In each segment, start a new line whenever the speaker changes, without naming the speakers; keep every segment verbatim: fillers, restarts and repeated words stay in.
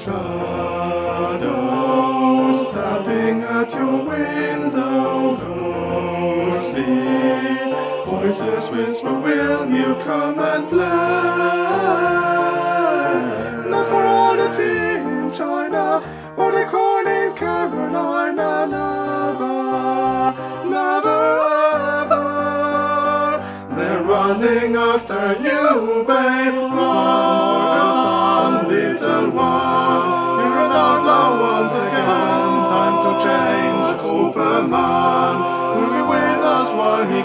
Shadows tapping at your window, ghostly voices whisper, will you come and play? Not for all the tea in China or the corn in Carolina, never, never ever. They're running after you, babe. Run for the sun, little one. You're an outlaw once again. Time to change, Cooperman will be with us while he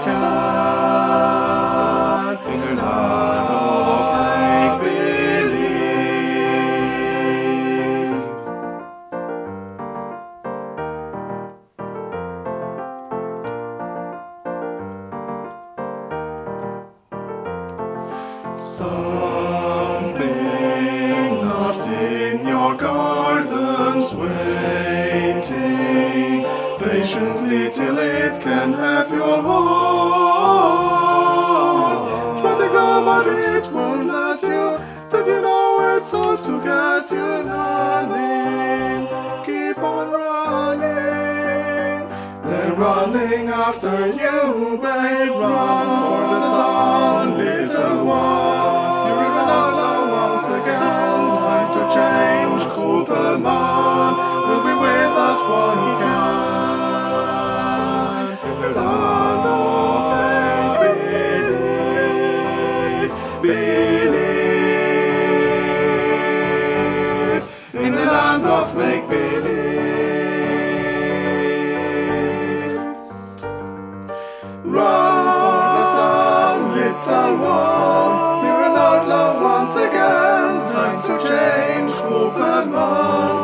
can. In the land of make-believe. Something lost in your gardens, waiting patiently till it can have your heart. Try to go, but it won't let you. Don't you know it's all to get you running? Keep on running. They're running after you, babe. Run for the sun, little one. You're an outlaw once again. Time to change, Cooperman will be with us while he can. In the land of make-believe, believe. In the land of make-believe. Run for the sun, little one. You're an outlaw once again. Time to change, Cooperman